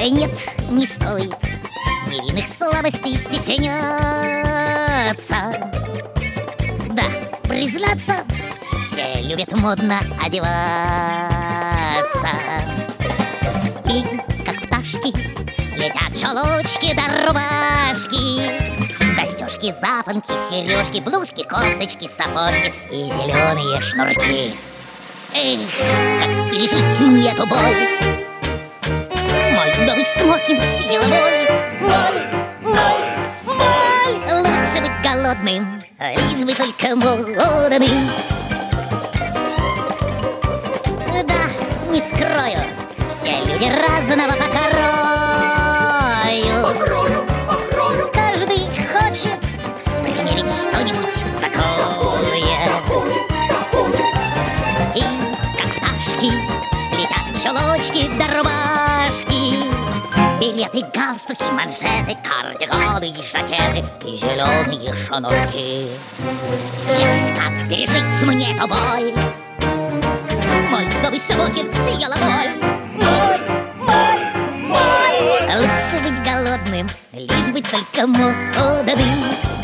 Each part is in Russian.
нет, не стоит невинных слабостей стесняться. Да, признаться, все любят модно одеваться. И как пташки летят чулочки да рубашки, застежки, запонки, сережки, блузки, кофточки, сапожки и зеленые шнурки. Эх, как пережить мне эту боль? Мой новый смокинг съела моль. Лучше быть голодным, лишь бы только молодым. Да, не скрою, все люди разного покрою. Каждый хочет примерить что-нибудь такое. И как пташки летят чулочки да рубашки, береты, галстуки, манжеты, кардиганы и жакеты и зеленые шнурки. Эх, как пережить мне эту боль? Мой новый смокинг съела моль. Лучше быть голодным, лишь бы только молодым.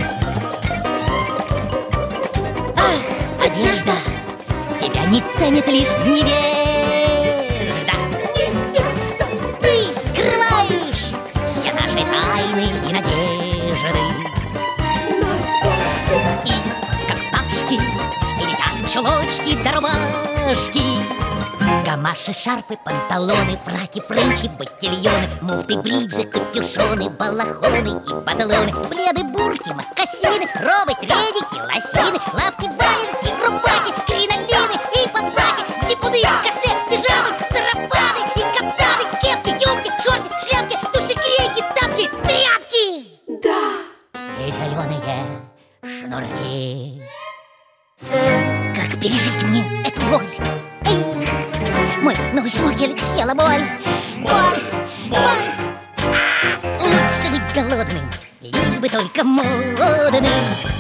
Ах, одежда тебя не ценит лишь невежда. Ты скрываешь все наши тайны и надежды. И как пташки летят чулочки да рубашки, гамаши, шарфы, панталоны, фраки, френчи, ботильоны, муфты, бриджи, капюшоны, балахоны и падалоны, пледы, бурки, мокасины, робы, треники, лосины, лапти, валенки, рубахи, кринолины и папахи, зипуны, кашне, пижамы, сарафаны и каптаны, кепки, юбки, шорты, шляпки, душегрейки, тапки, тряпки. Да. И зеленые шнурки. Как пережить мне эту боль? Мой новый смокинг съела боль. Лучше быть голодным, лишь бы только молодым.